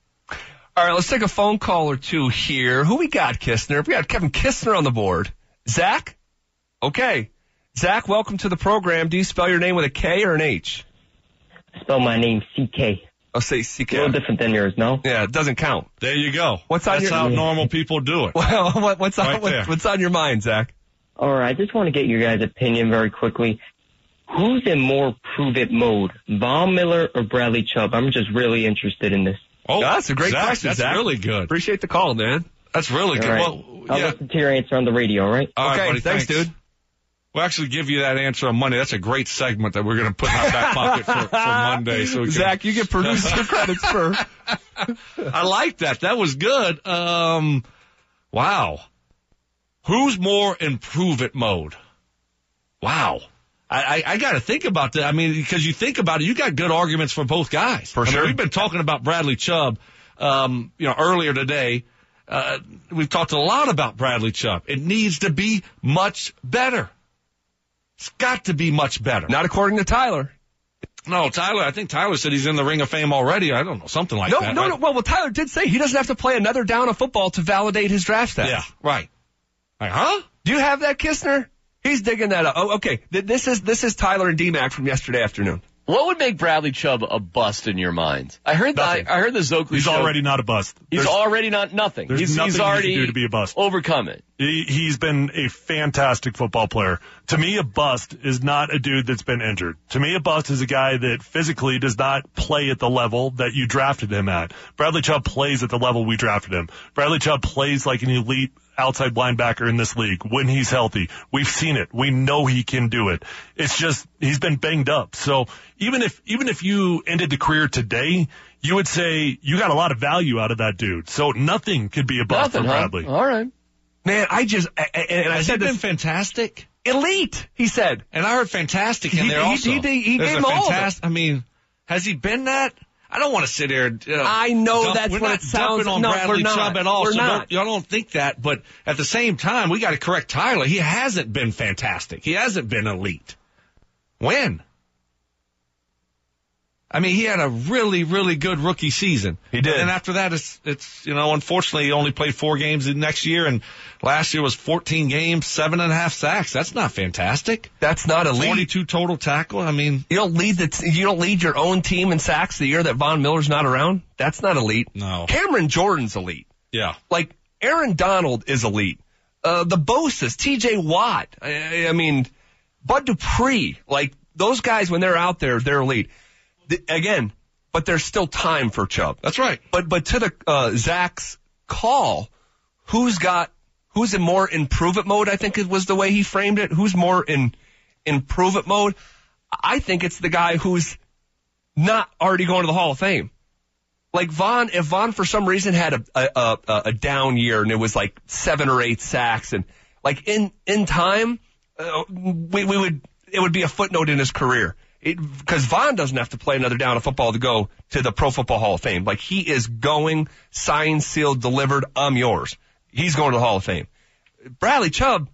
All right, let's take a phone call or two here. Who we got, Kistner? We got Kevin Kistner on the board. Zach? Okay. Zach, welcome to the program. Do you spell your name with a K or an H? Spell my name C K. I'll say C K. A little different than yours, no? Yeah, it doesn't count. There you go. What's on That's your- how normal people do it. Well, what, what's, on, Right what, there. what's on your mind, Zach? All right, I just want to get your guys' opinion very quickly. Who's in more prove-it mode, Von Miller or Bradley Chubb? I'm just really interested in this. Oh, That's a great Zach, question, That's Zach. really good. Appreciate the call, man. That's really All good. right. Well, I'll yeah. listen to your answer on the radio, all right? All right, Okay, buddy, thanks, dude. We'll actually give you that answer on Monday. That's a great segment that we're going to put in our back pocket for, for Monday. So we can, Zach, you get producer credits for. I like that. That was good. Um, wow. Who's more in prove-it mode? Wow. I, I, I got to think about that. I mean, because you think about it, you got good arguments for both guys. For I mean, sure. we've been talking about Bradley Chubb, um, you know, earlier today. Uh, we've talked a lot about Bradley Chubb. It needs to be much better. It's got to be much better. Not according to Tyler. No, Tyler, I think Tyler said he's in the Ring of Fame already. I don't know, something like No, that. no, right? no. Well, well, Tyler did say he doesn't have to play another down of football to validate his draft status. Yeah, right. Like, huh? Do you have that, Kistner? He's digging that up. Oh, okay. This is this is Tyler and D-Mac from yesterday afternoon. What would make Bradley Chubb a bust in your mind? I heard that. I heard the Zokley He's show. already not a bust. He's There's, already not nothing. There's he's, nothing he's already he can do to be a bust. Overcome it. He, he's been a fantastic football player. To me, a bust is not a dude that's been injured. To me, a bust is a guy that physically does not play at the level that you drafted him at. Bradley Chubb plays at the level we drafted him. Bradley Chubb plays like an elite outside linebacker in this league when he's healthy. We've seen it. We know he can do it. It's just he's been banged up. So even if even if you ended the career today, you would say you got a lot of value out of that dude. So nothing could be a bust Nothing, for huh? Bradley. All right. Man, I just and, and I Has said he been this, fantastic? elite. He said, And I heard fantastic in He- there he- also. he- he- he There's gave a him all of it. fantas- I mean, has he been that? I don't want to sit there. And, uh, I know dump- that's we're what not it sounds- dumping on no, we're Bradley not. Chubb at all. We're so not. don't, y'all don't think that. But at the same time, we got to correct Tyler. He hasn't been fantastic. He hasn't been elite. When? I mean, he had a really, really good rookie season. He did. And after that, it's, it's, you know, unfortunately, he only played four games the next year, and last year was fourteen games, seven and a half sacks. That's not fantastic. that's not elite. forty-two total tackle. I mean, You don't lead the t- you don't lead your own team in sacks the year that Von Miller's not around. That's not elite. No. Cameron Jordan's elite. yeah. Like Aaron Donald is elite. Uh, the Bosa's, T J Watt. I, I mean, Bud Dupree. Like those guys when they're out there, they're elite. The, again, but there's still time for Chubb. That's right. But but to the uh, Zach's call, who's got who's in more improve it mode? I think it was the way he framed it. Who's more in improve it mode? I think it's the guy who's not already going to the Hall of Fame. Like Von, if Von for some reason had a a, a, a down year and it was like seven or eight sacks and like in in time, uh, we we would it would be a footnote in his career. Because Von doesn't have to play another down of football to go to the Pro Football Hall of Fame. Like, he is going, signed, sealed, delivered, I'm yours. He's going to the Hall of Fame. Bradley Chubb,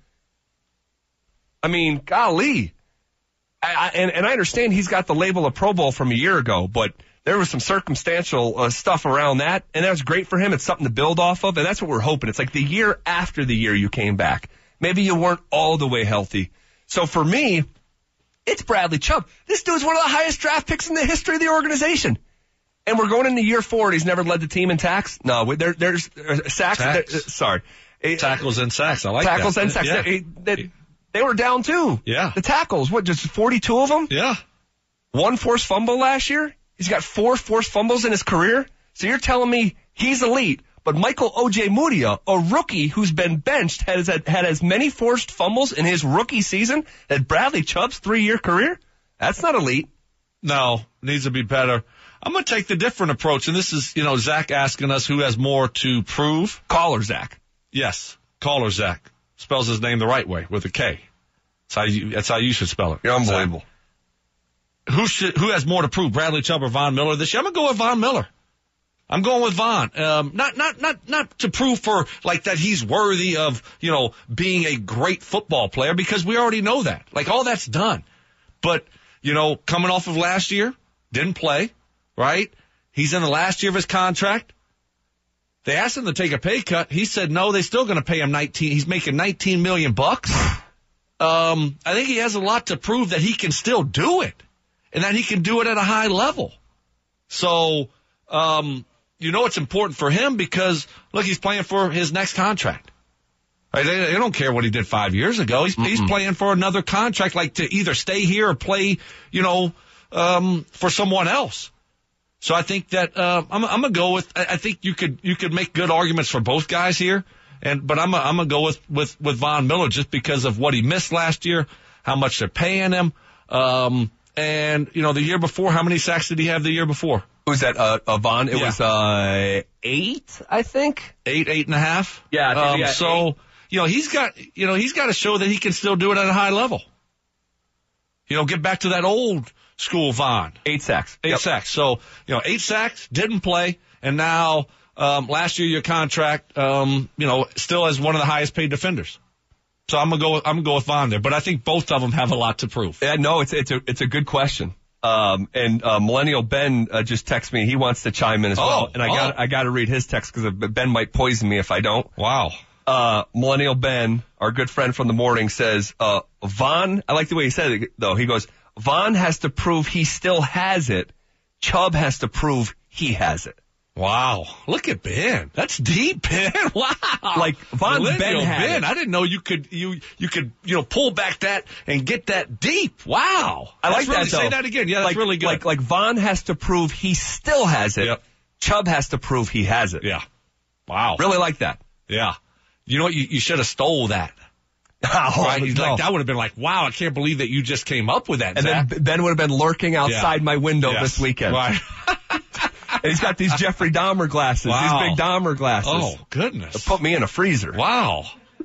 I mean, golly. I, I, and, and I understand he's got the label of Pro Bowl from a year ago, but there was some circumstantial uh, stuff around that, and that was great for him. It's something to build off of, and that's what we're hoping. It's like the year after the year you came back. Maybe you weren't all the way healthy. So for me, it's Bradley Chubb. This dude's one of the highest draft picks in the history of the organization. And we're going into year four, and he's never led the team in sacks. No, there, there's uh, sacks. Sacks. There, uh, sorry. Tackles and sacks. I like tackles that. and sacks. Yeah. They, they, they were down, too. Yeah. The tackles, what, just forty-two of them? Yeah. One forced fumble last year? He's got four forced fumbles in his career? So you're telling me he's elite, but Michael Ojemudia, a rookie who's been benched, has had, had as many forced fumbles in his rookie season as Bradley Chubb's three-year career? That's not elite. No, needs to be better. I'm going to take the different approach, and this is, you know, Zach asking us who has more to prove. Caller Zach. Yes, caller Zach. Spells his name the right way, with a K. That's how you, that's how you should spell it. You're unbelievable. Zach. Who should, who has more to prove, Bradley Chubb or Von Miller this year? I'm going to go with Von Miller. I'm going with Von. Um, not, not, not, not to prove for, like, that he's worthy of, you know, being a great football player, because we already know that. Like, all that's done. But, you know, coming off of last year, didn't play, right? He's in the last year of his contract. They asked him to take a pay cut. He said no, they're still going to pay him nineteen. He's making nineteen million bucks. Um, I think he has a lot to prove that he can still do it and that he can do it at a high level. So, um, you know, it's important for him because look, he's playing for his next contract. Right? They, they don't care what he did five years ago. He's, he's playing for another contract, like to either stay here or play, you know, um, for someone else. So I think that uh, I'm, I'm gonna go with. I think you could you could make good arguments for both guys here, and but I'm I'm gonna go with, with with Von Miller just because of what he missed last year, how much they're paying him, um, and you know the year before, how many sacks did he have the year before? Who's that? Uh, uh Von? It Yeah. was uh eight, I think. Eight, eight and a half. Yeah, I think Um, he got so eight. you know he's got you know he's got to show that he can still do it at a high level. You know, get back to that old school Von. Eight sacks. Eight Yep. sacks. So, you know, eight sacks, didn't play, and now um, last year your contract, um, you know, still as one of the highest paid defenders. So I'm gonna go. I'm gonna go with Von there, but I think both of them have a lot to prove. Yeah, no, it's it's a it's a good question. Um, and uh, Millennial Ben uh, just texted me. He wants to chime in as Oh, well, and I got oh. I got to read his text because Ben might poison me if I don't. Wow. Uh, Millennial Ben, our good friend from the morning, says, uh, Von, I like the way he said it, though. He goes, Von has to prove he still has it. Chubb has to prove he has it. Wow. Look at Ben. That's deep, Ben. Wow. Like, Von's Millennial Ben had Ben. it. I didn't know you could, you, you could, you know, pull back that and get that deep. Wow. I like that's really, that, though. Say that again. Yeah, that's like, really good. Like, like Von has to prove he still has it. Yep. Chubb has to prove he has it. Yeah. Wow. Really like that. Yeah. You know what? You, you should have stole that. Oh, right? He's no. like, that would have been like, wow, I can't believe that you just came up with that, And Zach. then Ben would have been lurking outside Yeah. my window Yes. this weekend. Right. And he's got these Jeffrey Dahmer glasses, Wow. these big Dahmer glasses. Oh, goodness. Put me in a freezer. Wow.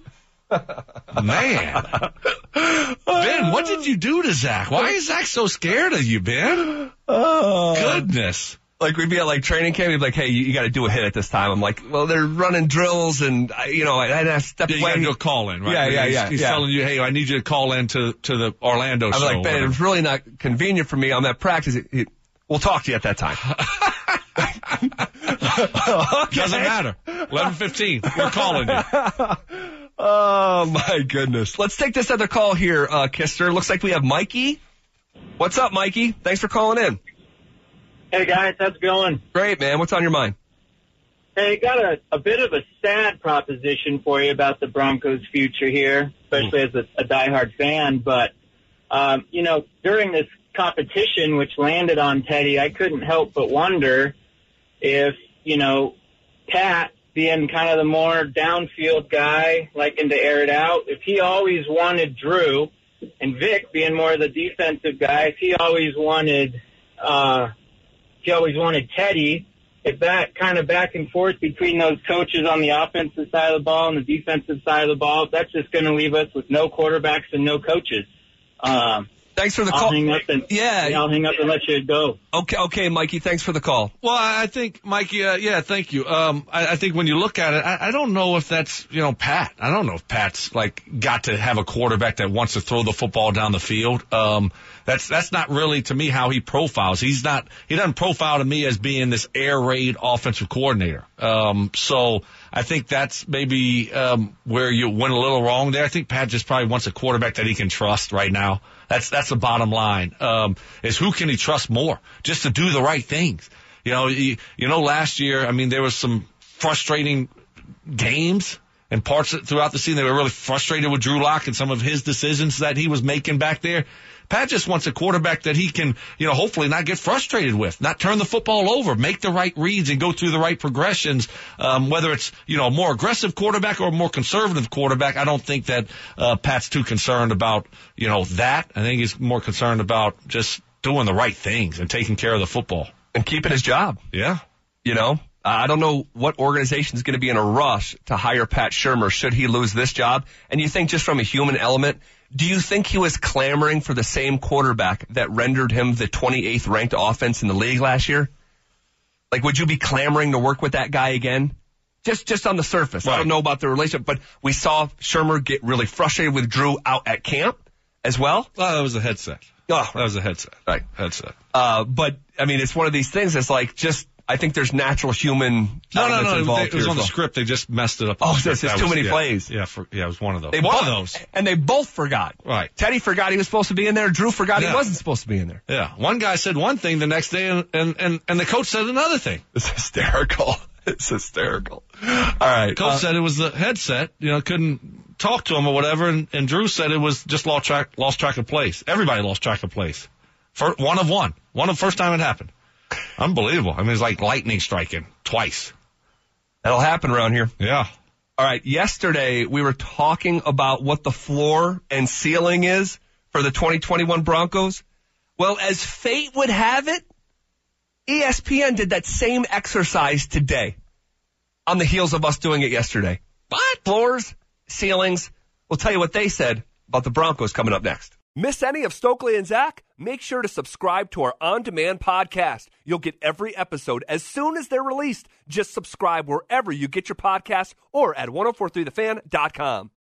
Man. Ben, what did you do to Zach? Why is Zach so scared of you, Ben? Oh. Goodness. Like, we'd be at, like, training camp, he'd be like, hey, you, you got to do a hit at this time. I'm like, well, they're running drills, and, I, you know, I had to step Yeah, you away. got to do a call in, right? Yeah, yeah, he's, yeah. He's yeah. telling you, hey, I need you to call in to, to the Orlando I'm show. like, Ben, it's really not convenient for me. I'm at practice. It, it, we'll talk to you at that time. Okay. Doesn't matter. eleven fifteen. We're calling you. Oh, my goodness. Let's take this other call here, uh, Kister. Looks like we have Mikey. What's up, Mikey? Thanks for calling in. Hey, guys. How's it going? Great, man. What's on your mind? Hey, got a, a bit of a sad proposition for you about the Broncos' future here, especially as a, a diehard fan. But, um, you know, during this competition, which landed on Teddy, I couldn't help but wonder if, you know, Pat, being kind of the more downfield guy, liking to air it out, if he always wanted Drew, and Vic being more the defensive guy, if he always wanted, uh, if he always wanted Teddy, if that kind of back and forth between those coaches on the offensive side of the ball and the defensive side of the ball, that's just going to leave us with no quarterbacks and no coaches. Um, Thanks for the I'll call. Hang up and, yeah. I'll hang up and let you go. Okay, okay, Mikey. Thanks for the call. Well, I think, Mikey, uh, yeah, thank you. Um, I, I think when you look at it, I, I don't know if that's, you know, Pat. I don't know if Pat's, like, got to have a quarterback that wants to throw the football down the field. Um, that's, that's not really, to me, how he profiles. He's not, he doesn't profile to me as being this air raid offensive coordinator. Um, so I think that's maybe, um, where you went a little wrong there. I think Pat just probably wants a quarterback that he can trust right now. That's, that's the bottom line, um, is who can he trust more just to do the right things? You know, you, you know, last year, I mean, there was some frustrating games and parts throughout the season. They were really frustrated with Drew Lock and some of his decisions that he was making back there. Pat just wants a quarterback that he can, you know, hopefully not get frustrated with, not turn the football over, make the right reads and go through the right progressions. Um, whether it's, you know, a more aggressive quarterback or a more conservative quarterback, I don't think that, uh, Pat's too concerned about, you know, that. I think he's more concerned about just doing the right things and taking care of the football. And keeping his job. Yeah. You know, I don't know what organization is going to be in a rush to hire Pat Shurmur should he lose this job. And you think just from a human element, do you think he was clamoring for the same quarterback that rendered him the twenty-eighth ranked offense in the league last year? Like, would you be clamoring to work with that guy again? Just, just on the surface. Right. I don't know about the relationship, but we saw Shurmur get really frustrated with Drew out at camp as well. Oh, that was a headset. Oh, that was a headset. Right. Headset. Uh, but I mean, it's one of these things that's like just, I think there's natural human no, no, no. involved It was here on the well. script. They just messed it up. Oh, there's too was, many yeah, plays. Yeah, for, yeah, it was one of those. They one both, of those. And they both forgot. Right. Teddy forgot he was supposed to be in there. Drew forgot yeah. he wasn't supposed to be in there. Yeah. One guy said one thing the next day, and and and, and the coach said another thing. It's hysterical. It's hysterical. All right. Coach uh, said it was the headset. You know, couldn't talk to him or whatever, and, and Drew said it was just lost track, lost track of place. Everybody lost track of place. For one of one. One of the first time it happened. Unbelievable. I mean, it's like lightning striking twice. That'll happen around here. Yeah. All right. Yesterday, we were talking about what the floor and ceiling is for the twenty twenty-one Broncos. Well, as fate would have it, E S P N did that same exercise today on the heels of us doing it yesterday. What? Floors, ceilings. We'll tell you what they said about the Broncos coming up next. Miss any of Stokely and Zach? Make sure to subscribe to our on-demand podcast. You'll get every episode as soon as they're released. Just subscribe wherever you get your podcasts or at ten forty-three the fan dot com.